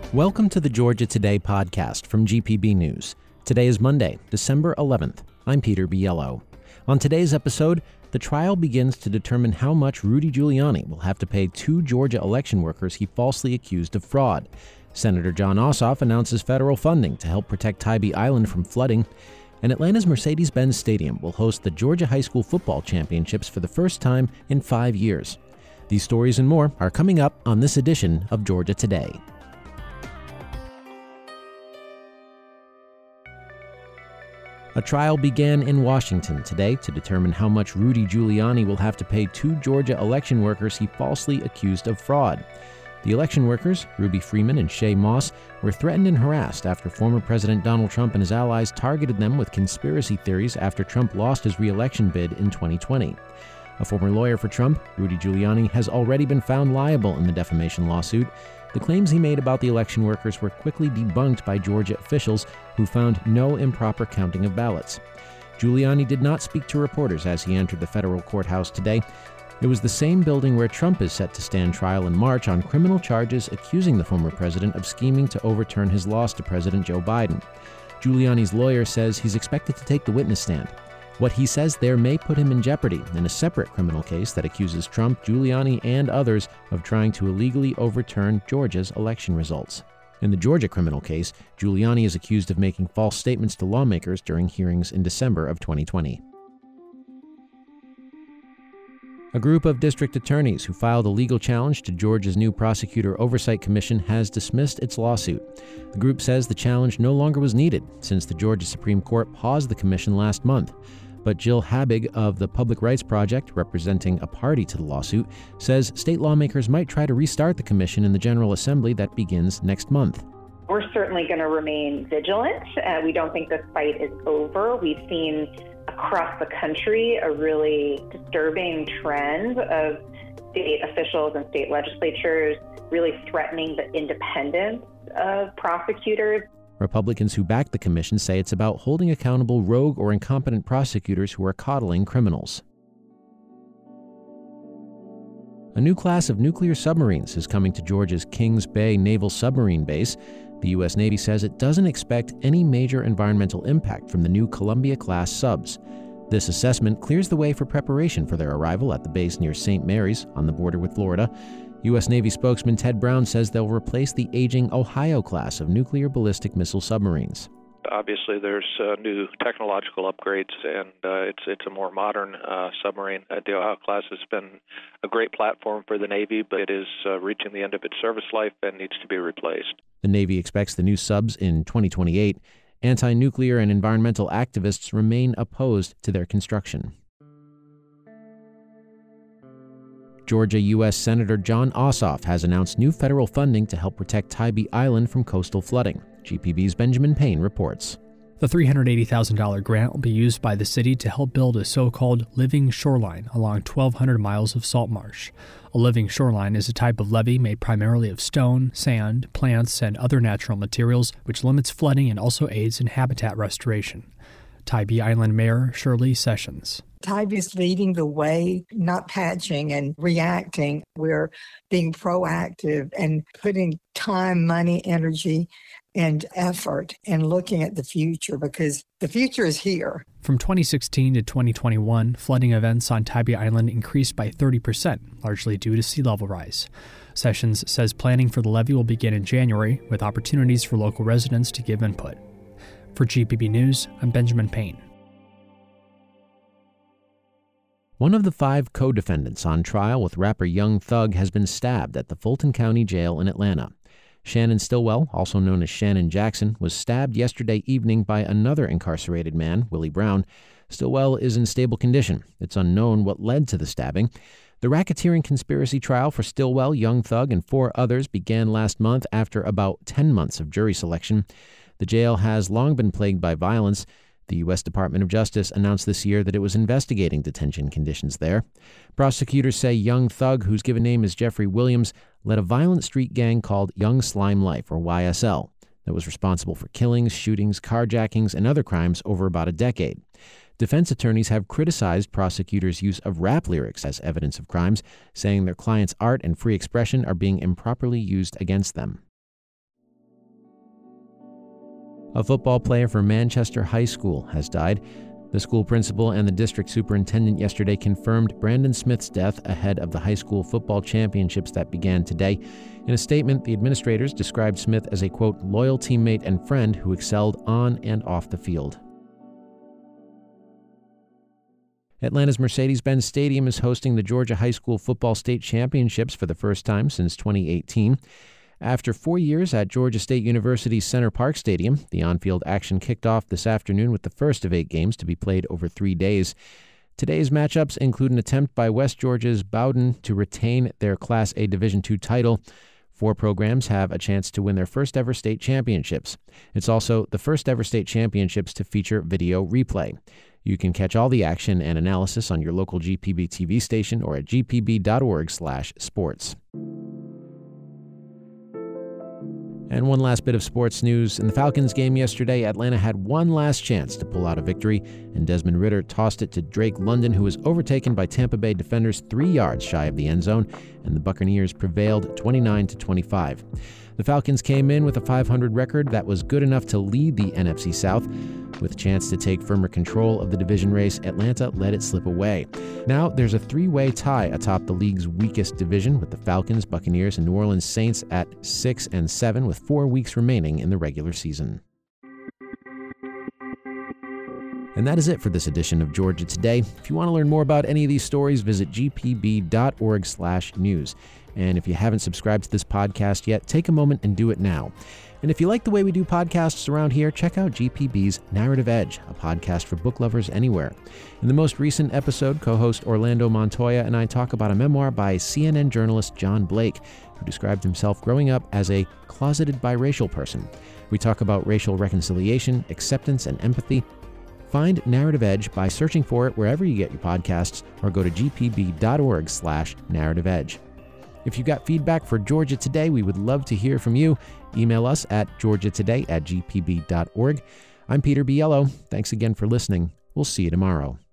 Welcome to the Georgia Today podcast from GPB News. Today is Monday, December 11th. I'm Peter Biello. On today's episode, the trial begins to determine how much Rudy Giuliani will have to pay two Georgia election workers he falsely accused of fraud. Senator Jon Ossoff announces federal funding to help protect Tybee Island from flooding. And Atlanta's Mercedes-Benz Stadium will host the Georgia High School Football Championships for the first time in 5 years. These stories and more are coming up on this edition of Georgia Today. A trial began in Washington today to determine how much Rudy Giuliani will have to pay two Georgia election workers he falsely accused of fraud. The election workers, Ruby Freeman and Shay Moss, were threatened and harassed after former President Donald Trump and his allies targeted them with conspiracy theories after Trump lost his re-election bid in 2020. A former lawyer for Trump, Rudy Giuliani, has already been found liable in the defamation lawsuit. The claims he made about the election workers were quickly debunked by Georgia officials who found no improper counting of ballots. Giuliani did not speak to reporters as he entered the federal courthouse today. It was the same building where Trump is set to stand trial in March on criminal charges accusing the former president of scheming to overturn his loss to President Joe Biden. Giuliani's lawyer says he's expected to take the witness stand. What he says there may put him in jeopardy in a separate criminal case that accuses Trump, Giuliani, and others of trying to illegally overturn Georgia's election results. In the Georgia criminal case, Giuliani is accused of making false statements to lawmakers during hearings in December of 2020. A group of district attorneys who filed a legal challenge to Georgia's new Prosecutor Oversight Commission has dismissed its lawsuit. The group says the challenge no longer was needed since the Georgia Supreme Court paused the commission last month. But Jill Habig of the Public Rights Project, representing a party to the lawsuit, says state lawmakers might try to restart the commission in the General Assembly that begins next month. We're certainly going to remain vigilant. We don't think this fight is over. We've seen across the country a really disturbing trend of state officials and state legislatures really threatening the independence of prosecutors. Republicans who back the commission say it's about holding accountable rogue or incompetent prosecutors who are coddling criminals. A new class of nuclear submarines is coming to Georgia's Kings Bay Naval Submarine Base. The U.S. Navy says it doesn't expect any major environmental impact from the new Columbia-class subs. This assessment clears the way for preparation for their arrival at the base near St. Mary's on the border with Florida. U.S. Navy spokesman Ted Brown says they'll replace the aging Ohio class of nuclear ballistic missile submarines. Obviously, there's new technological upgrades, and it's a more modern submarine. The Ohio class has been a great platform for the Navy, but it is reaching the end of its service life and needs to be replaced. The Navy expects the new subs in 2028. Anti-nuclear and environmental activists remain opposed to their construction. Georgia U.S. Senator Jon Ossoff has announced new federal funding to help protect Tybee Island from coastal flooding. GPB's Benjamin Payne reports. The $380,000 grant will be used by the city to help build a so-called living shoreline along 1,200 miles of salt marsh. A living shoreline is a type of levee made primarily of stone, sand, plants, and other natural materials, which limits flooding and also aids in habitat restoration. Tybee Island Mayor Shirley Sessions. Tybee's leading the way, not patching and reacting. We're being proactive and putting time, money, energy, and effort and looking at the future because the future is here. From 2016 to 2021, flooding events on Tybee Island increased by 30%, largely due to sea level rise. Sessions says planning for the levee will begin in January, with opportunities for local residents to give input. For GPB News, I'm Benjamin Payne. One of the 5 co-defendants on trial with rapper Young Thug has been stabbed at the Fulton County Jail in Atlanta. Shannon Stillwell, also known as Shannon Jackson, was stabbed yesterday evening by another incarcerated man, Willie Brown. Stillwell is in stable condition. It's unknown what led to the stabbing. The racketeering conspiracy trial for Stillwell, Young Thug, and 4 others began last month after about 10 months of jury selection. The jail has long been plagued by violence. The U.S. Department of Justice announced this year that it was investigating detention conditions there. Prosecutors say Young Thug, whose given name is Jeffrey Williams, led a violent street gang called Young Slime Life, or YSL, that was responsible for killings, shootings, carjackings, and other crimes over about a decade. Defense attorneys have criticized prosecutors' use of rap lyrics as evidence of crimes, saying their clients' art and free expression are being improperly used against them. A football player for Manchester High School has died. The school principal and the district superintendent yesterday confirmed Brandon Smith's death ahead of the high school football championships that began today. In a statement, the administrators described Smith as a, quote, loyal teammate and friend who excelled on and off the field. Atlanta's Mercedes-Benz Stadium is hosting the Georgia High School Football State Championships for the first time since 2018. After 4 years at Georgia State University's Center Park Stadium, the on-field action kicked off this afternoon with the first of 8 games to be played over 3 days. Today's matchups include an attempt by West Georgia's Bowdoin to retain their Class A Division II title. 4 programs have a chance to win their first-ever state championships. It's also the first-ever state championships to feature video replay. You can catch all the action and analysis on your local GPB TV station or at gpb.org/sports. And one last bit of sports news. In the Falcons game yesterday, Atlanta had one last chance to pull out a victory, and Desmond Ridder tossed it to Drake London, who was overtaken by Tampa Bay defenders 3 yards shy of the end zone, and the Buccaneers prevailed 29-25. The Falcons came in with a .500 record that was good enough to lead the NFC South. With a chance to take firmer control of the division race, Atlanta let it slip away. Now there's a 3-way tie atop the league's weakest division, with the Falcons, Buccaneers, and New Orleans Saints at 6 and 7 with 4 weeks remaining in the regular season. And that is it for this edition of Georgia Today. If you want to learn more about any of these stories, visit gpb.org/news. And if you haven't subscribed to this podcast yet, take a moment and do it now. And if you like the way we do podcasts around here, check out GPB's Narrative Edge, a podcast for book lovers anywhere. In the most recent episode, co-host Orlando Montoya and I talk about a memoir by CNN journalist John Blake, who described himself growing up as a closeted biracial person. We talk about racial reconciliation, acceptance, and empathy. Find Narrative Edge by searching for it wherever you get your podcasts, or go to gpb.org/narrative edge. If you've got feedback for Georgia Today, we would love to hear from you. Email us at georgiatoday@gpb.org. I'm Peter Biello. Thanks again for listening. We'll see you tomorrow.